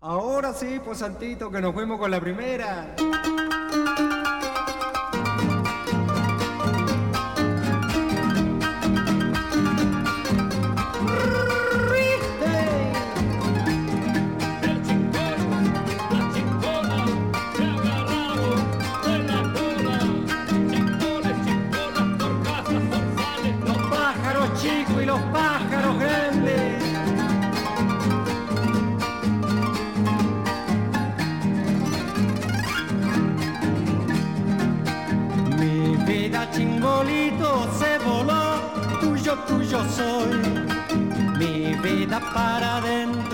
Ahora sí, pues Santito, que nos fuimos con la primera. Y los pájaros grandes. Mi vida chingolito se voló, tuyo, tuyo soy. Mi vida para adentro